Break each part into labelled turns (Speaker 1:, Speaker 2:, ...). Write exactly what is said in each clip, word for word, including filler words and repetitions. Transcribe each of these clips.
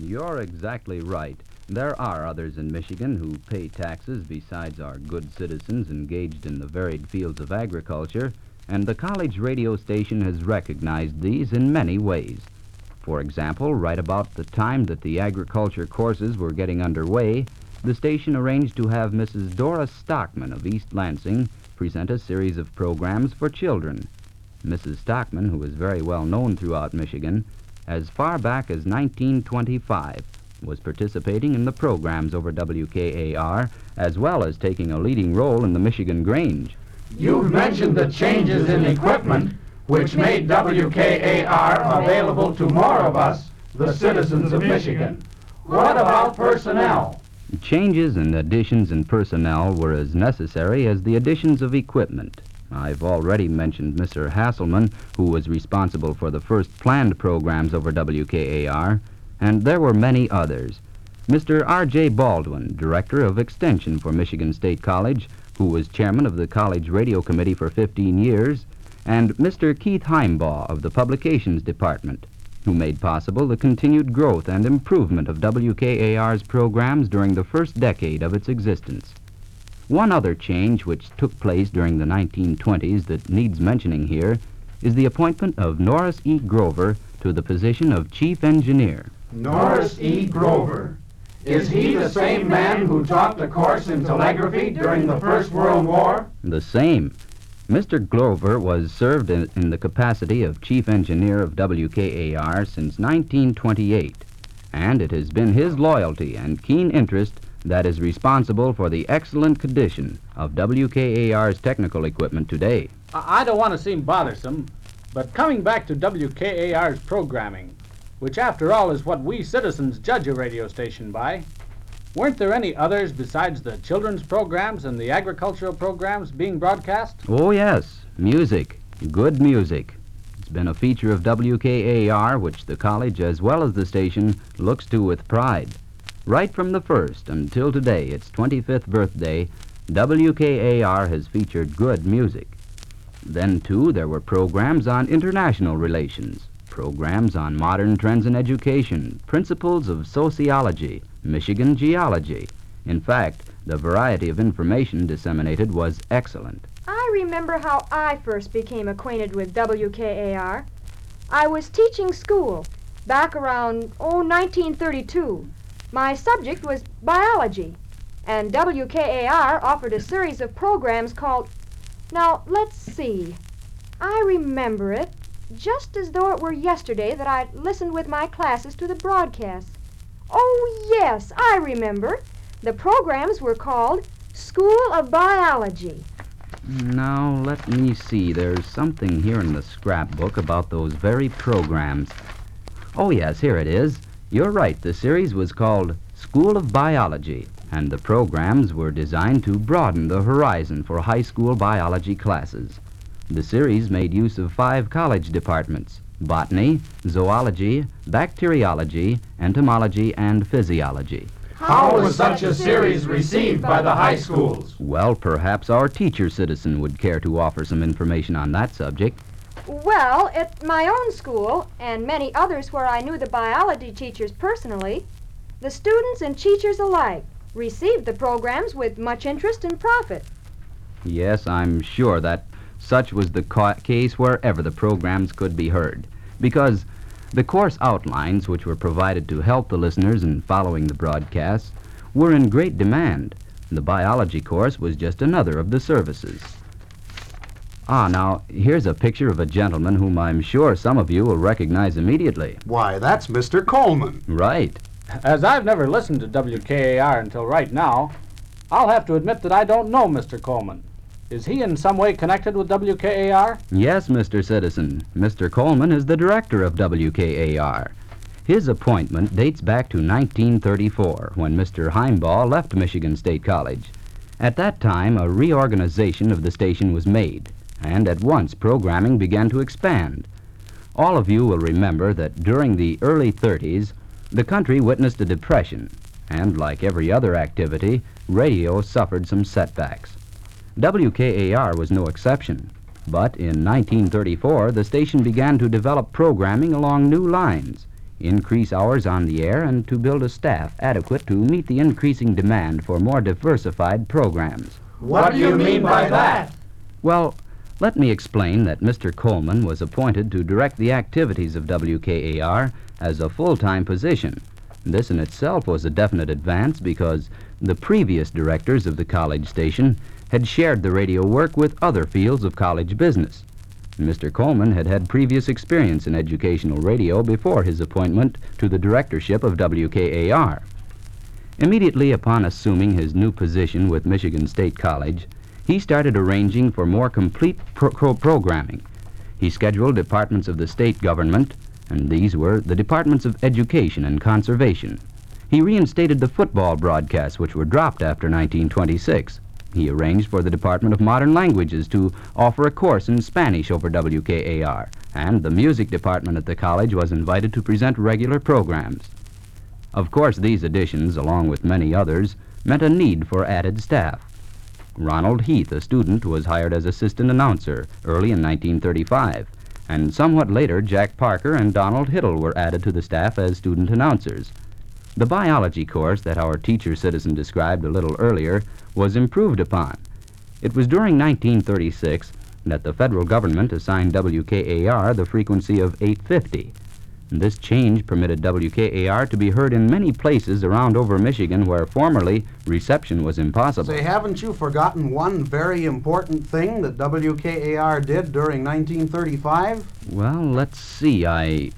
Speaker 1: You're exactly right. There are others in Michigan who pay taxes besides our good citizens engaged in the varied fields of agriculture, and the college radio station has recognized these in many ways. For example, right about the time that the agriculture courses were getting underway, the station arranged to have Missus Doris Stockman of East Lansing present a series of programs for children. Missus Stockman, who is very well known throughout Michigan, as far back as nineteen twenty-five, was participating in the programs over W K A R, as well as taking a leading role in the Michigan Grange.
Speaker 2: You've mentioned the changes in equipment, which made W K A R available to more of us, the citizens of Michigan. What about personnel?
Speaker 1: Changes and additions in personnel were as necessary as the additions of equipment. I've already mentioned Mister Hasselman, who was responsible for the first planned programs over W K A R, and there were many others. Mister R J Baldwin, Director of Extension for Michigan State College, who was chairman of the College Radio Committee for fifteen years, and Mister Keith Heimbaugh of the Publications Department, who made possible the continued growth and improvement of W K A R's programs during the first decade of its existence. One other change which took place during the nineteen twenties that needs mentioning here is the appointment of Norris E. Grover to the position of Chief Engineer.
Speaker 2: Norris E. Grover. Is he the same man who taught the course in telegraphy during the First World War?
Speaker 1: The same. Mister Grover was served in, in the capacity of Chief Engineer of W K A R since nineteen twenty-eight, and it has been his loyalty and keen interest that is responsible for the excellent condition of W K A R's technical equipment today.
Speaker 3: I, I don't want to seem bothersome, but coming back to W K A R's programming, which after all is what we citizens judge a radio station by, weren't there any others besides the children's programs and the agricultural programs being broadcast?
Speaker 1: Oh, yes. Music. Good music. It's been a feature of W K A R which the college as well as the station looks to with pride. Right from the first until today, its twenty-fifth birthday, W K A R has featured good music. Then, too, there were programs on international relations, programs on modern trends in education, principles of sociology, Michigan geology. In fact, the variety of information disseminated was excellent.
Speaker 4: I remember how I first became acquainted with W K A R. I was teaching school back around, oh, nineteen thirty-two. My subject was biology, and W K A R offered a series of programs called... Now, let's see. I remember it just as though it were yesterday that I listened with my classes to the broadcasts. Oh, yes, I remember. The programs were called School of Biology.
Speaker 1: Now, let me see. There's something here in the scrapbook about those very programs. Oh, yes, here it is. You're right. The series was called School of Biology, and the programs were designed to broaden the horizon for high school biology classes. The series made use of five college departments: botany, zoology, bacteriology, entomology, and physiology.
Speaker 2: How was such a series received by the high schools?
Speaker 1: Well, perhaps our teacher citizen would care to offer some information on that subject.
Speaker 4: Well, at my own school, and many others where I knew the biology teachers personally, the students and teachers alike received the programs with much interest and profit.
Speaker 1: Yes, I'm sure that such was the ca- case wherever the programs could be heard, because the course outlines which were provided to help the listeners in following the broadcasts were in great demand. The biology course was just another of the services. Ah, now, here's a picture of a gentleman whom I'm sure some of you will recognize immediately.
Speaker 5: Why, that's Mister Coleman.
Speaker 1: Right.
Speaker 3: As I've never listened to W K A R until right now, I'll have to admit that I don't know Mister Coleman. Is he in some way connected with W K A R?
Speaker 1: Yes, Mister Citizen. Mister Coleman is the director of W K A R. His appointment dates back to nineteen thirty-four, when Mister Heimbaugh left Michigan State College. At that time, a reorganization of the station was made, and at once programming began to expand. All of you will remember that during the early thirties, the country witnessed a depression, and like every other activity, radio suffered some setbacks. W K A R was no exception, but in nineteen thirty-four, the station began to develop programming along new lines. increase hours on the air, and to build a staff adequate to meet the increasing demand for more diversified programs.
Speaker 2: What do you mean by that?
Speaker 1: Well, let me explain that Mister Coleman was appointed to direct the activities of W K A R as a full-time position. This in itself was a definite advance because the previous directors of the college station had shared the radio work with other fields of college business. Mister Coleman had had previous experience in educational radio before his appointment to the directorship of W K A R. Immediately upon assuming his new position with Michigan State College, he started arranging for more complete pro- pro- programming. He scheduled departments of the state government, and these were the departments of education and conservation. He reinstated the football broadcasts, which were dropped after nineteen twenty-six. He arranged for the Department of Modern Languages to offer a course in Spanish over W K A R, and the music department at the college was invited to present regular programs. Of course, these additions, along with many others, meant a need for added staff. Ronald Heath, a student, was hired as assistant announcer early in nineteen thirty-five, and somewhat later Jack Parker and Donald Hiddle were added to the staff as student announcers. The biology course that our teacher citizen described a little earlier was improved upon. It was during nineteen thirty-six that the federal government assigned W K A R the frequency of eight fifty. This change permitted W K A R to be heard in many places around over Michigan where formerly reception was impossible.
Speaker 5: Say, haven't you forgotten one very important thing that W K A R did during nineteen thirty-five?
Speaker 1: Well, let's see. I...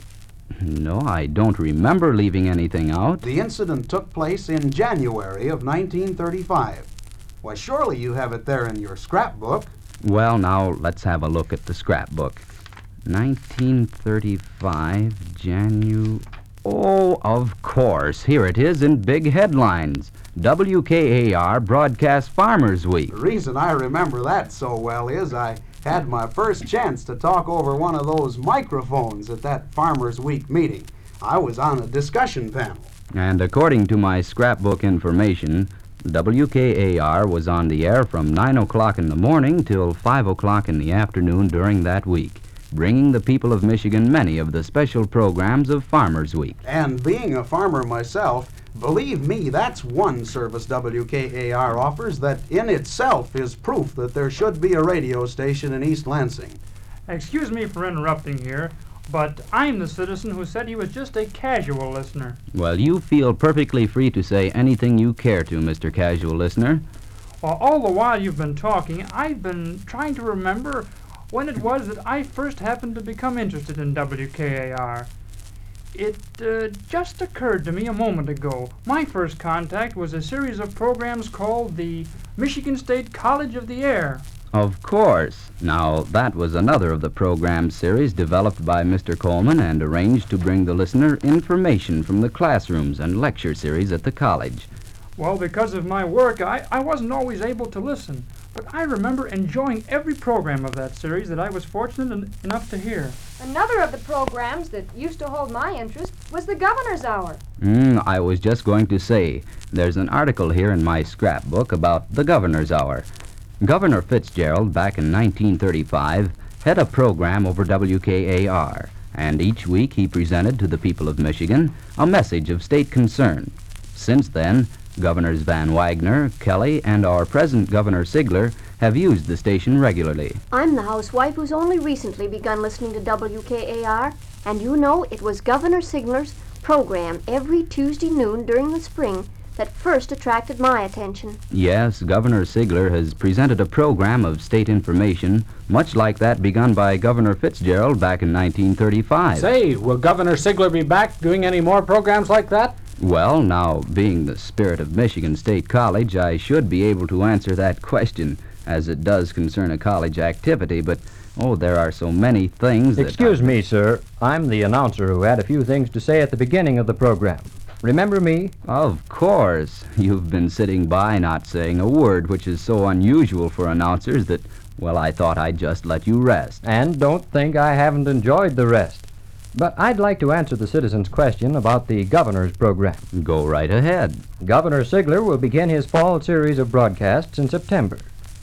Speaker 1: No, I don't remember leaving anything out.
Speaker 5: The incident took place in January of nineteen thirty-five. Why, surely you have it there in your scrapbook.
Speaker 1: Well, now, let's have a look at the scrapbook. nineteen thirty-five, Janu... Oh, of course. Here it is in big headlines. W K A R broadcast Farmers Week.
Speaker 5: The reason I remember that so well is I had my first chance to talk over one of those microphones at that Farmers Week meeting. I was on a discussion panel.
Speaker 1: And according to my scrapbook information, W K A R was on the air from nine o'clock in the morning till five o'clock in the afternoon during that week, bringing the people of Michigan many of the special programs of Farmers Week.
Speaker 5: And being a farmer myself, believe me, that's one service W K A R offers that in itself is proof that there should be a radio station in East Lansing.
Speaker 6: Excuse me for interrupting here, but I'm the citizen who said he was just a casual listener.
Speaker 1: Well, you feel perfectly free to say anything you care to, Mister Casual Listener.
Speaker 6: Well, all the while you've been talking, I've been trying to remember when it was that I first happened to become interested in W K A R. It uh, just occurred to me a moment ago. My first contact was a series of programs called the Michigan State College of the Air.
Speaker 1: Of course. Now, that was another of the program series developed by Mister Coleman and arranged to bring the listener information from the classrooms and lecture series at the college.
Speaker 6: Well, because of my work, I, I wasn't always able to listen, but I remember enjoying every program of that series that I was fortunate en- enough to hear.
Speaker 4: Another of the programs that used to hold my interest was the Governor's Hour.
Speaker 1: Mm, I was just going to say, there's an article here in my scrapbook about the Governor's Hour. Governor Fitzgerald, back in nineteen thirty-five, had a program over W K A R, and each week he presented to the people of Michigan a message of state concern. Since then, Governors Van Wagner, Kelly, and our present Governor Sigler have used the station regularly.
Speaker 7: I'm the housewife who's only recently begun listening to W K A R, and you know it was Governor Sigler's program every Tuesday noon during the spring that first attracted my attention.
Speaker 1: Yes, Governor Sigler has presented a program of state information much like that begun by Governor Fitzgerald back in nineteen thirty-five.
Speaker 3: Say, will Governor Sigler be back doing any more programs like that?
Speaker 1: Well, now, being the spirit of Michigan State College, I should be able to answer that question, as it does concern a college activity, but, oh, there are so many things that...
Speaker 8: Excuse
Speaker 1: I...
Speaker 8: me, sir. I'm the announcer who had a few things to say at the beginning of the program. Remember me?
Speaker 1: Of course. You've been sitting by not saying a word, which is so unusual for announcers that, well, I thought I'd just let you rest.
Speaker 8: And don't think I haven't enjoyed the rest. But I'd like to answer the citizen's question about the governor's program.
Speaker 1: Go right ahead.
Speaker 8: Governor Sigler will begin his fall series of broadcasts in September.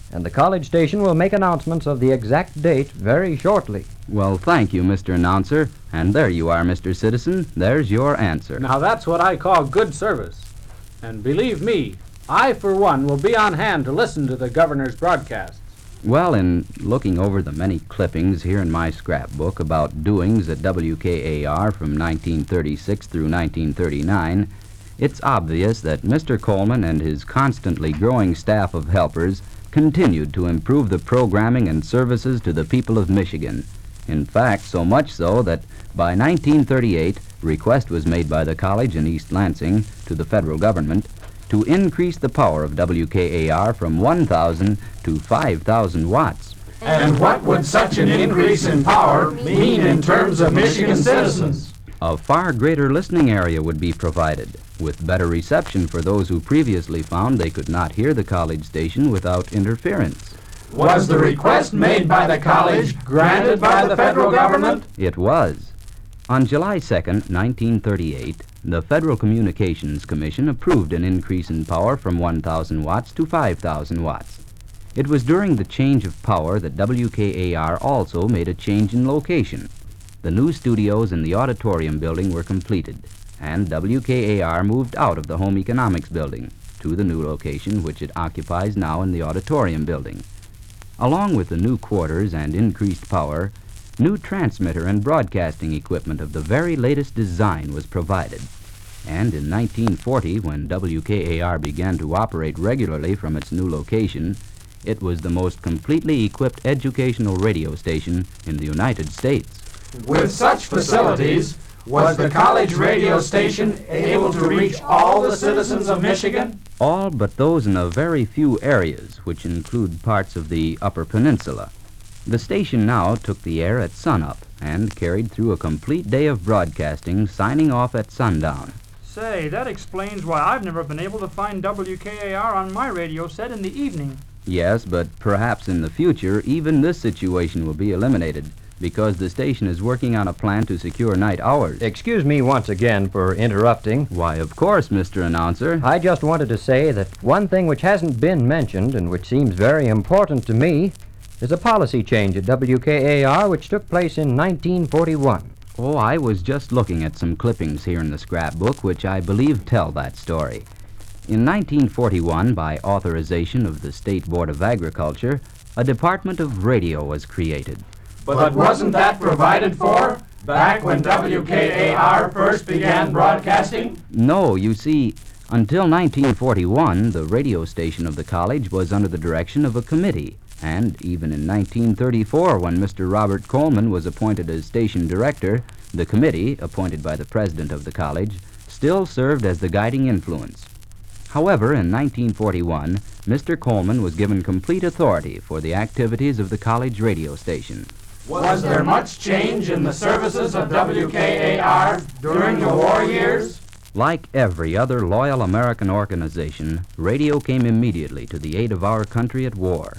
Speaker 8: and the college station will make announcements of the exact date very shortly.
Speaker 1: Well, thank you, Mister Announcer. And there you are, Mister Citizen. There's your answer.
Speaker 3: Now that's what I call good service. And believe me, I, for one, will be on hand to listen to the governor's broadcasts.
Speaker 1: Well, in looking over the many clippings here in my scrapbook about doings at W K A R from nineteen thirty-six through nineteen thirty-nine, it's obvious that Mister Coleman and his constantly growing staff of helpers continued to improve the programming and services to the people of Michigan. In fact, so much so that by nineteen thirty-eight, request was made by the college in East Lansing to the federal government to increase the power of W K A R from one thousand to five thousand watts.
Speaker 2: And what would such an increase in power mean in terms of Michigan citizens?
Speaker 1: A far greater listening area would be provided, with better reception for those who previously found they could not hear the college station without interference.
Speaker 2: Was the request made by the college granted by the federal government?
Speaker 1: It was. On July second, nineteen thirty-eight, the Federal Communications Commission approved an increase in power from one thousand watts to five thousand watts. It was during the change of power that W K A R also made a change in location. The new studios in the auditorium building were completed, and W K A R moved out of the Home Economics building to the new location which it occupies now in the auditorium building. Along with the new quarters and increased power, new transmitter and broadcasting equipment of the very latest design was provided. And in nineteen forty, when W K A R began to operate regularly from its new location, it was the most completely equipped educational radio station in the United States.
Speaker 2: With such facilities, was the college radio station able to reach all the citizens of Michigan?
Speaker 1: All but those in a very few areas, which include parts of the Upper Peninsula. The station now took the air at sunup and carried through a complete day of broadcasting, signing off at sundown.
Speaker 6: Say, that explains why I've never been able to find W K A R on my radio set in the evening.
Speaker 1: Yes, but perhaps in the future, even this situation will be eliminated, because the station is working on a plan to secure night hours.
Speaker 8: Excuse me once again for interrupting.
Speaker 1: Why, of course, Mister Announcer.
Speaker 8: I just wanted to say that one thing which hasn't been mentioned and which seems very important to me is a policy change at W K A R which took place in nineteen forty-one.
Speaker 1: Oh, I was just looking at some clippings here in the scrapbook which I believe tell that story. In nineteen forty-one, by authorization of the State Board of Agriculture, a Department of Radio was created.
Speaker 2: But wasn't that provided for back when W K A R first began broadcasting?
Speaker 1: No, you see, until nineteen forty-one, the radio station of the college was under the direction of a committee. And even in nineteen thirty-four, when Mister Robert Coleman was appointed as station director, the committee, appointed by the president of the college, still served as the guiding influence. However, in nineteen forty-one, Mister Coleman was given complete authority for the activities of the college radio station.
Speaker 2: Was there much change in the services of W K A R during the war years?
Speaker 1: Like every other loyal American organization, radio came immediately to the aid of our country at war.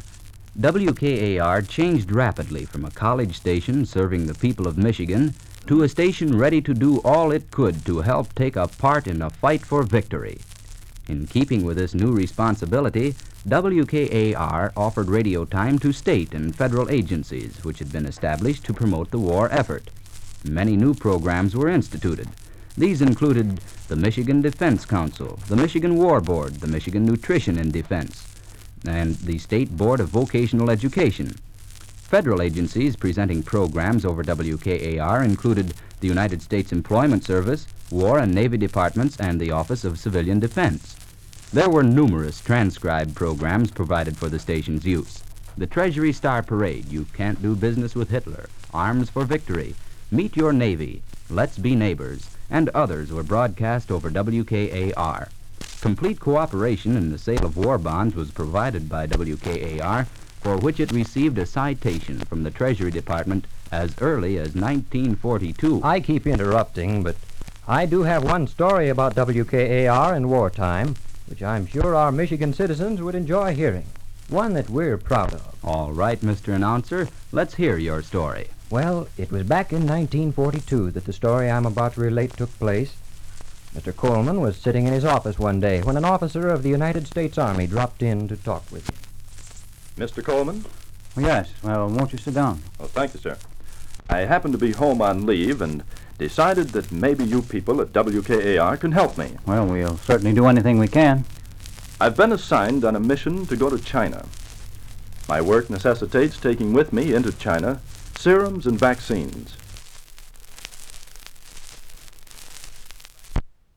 Speaker 1: W K A R changed rapidly from a college station serving the people of Michigan to a station ready to do all it could to help take a part in a fight for victory. In keeping with this new responsibility, W K A R offered radio time to state and federal agencies which had been established to promote the war effort. Many new programs were instituted. These included the Michigan Defense Council, the Michigan War Board, the Michigan Nutrition in Defense, and the State Board of Vocational Education. Federal agencies presenting programs over W K A R included the United States Employment Service, War and Navy Departments, and the Office of Civilian Defense. There were numerous transcribed programs provided for the station's use. The Treasury Star Parade, You Can't Do Business with Hitler, Arms for Victory, Meet Your Navy, Let's Be Neighbors, and others were broadcast over W K A R. Complete cooperation in the sale of war bonds was provided by W K A R, for which it received a citation from the Treasury Department as early as nineteen forty-two.
Speaker 8: I keep interrupting, but I do have one story about W K A R in wartime, which I'm sure our Michigan citizens would enjoy hearing. One that we're proud of.
Speaker 1: All right, Mister Announcer, let's hear your story.
Speaker 8: Well, it was back in nineteen forty-two that the story I'm about to relate took place. Mister Coleman was sitting in his office one day when an officer of the United States Army dropped in to talk with him.
Speaker 9: Mister Coleman?
Speaker 10: Yes, well, won't you sit down?
Speaker 9: Oh, thank you, sir. I happen to be home on leave and decided that maybe you people at W K A R can help me.
Speaker 10: Well, we'll certainly do anything we can.
Speaker 9: I've been assigned on a mission to go to China. My work necessitates taking with me into China serums and vaccines.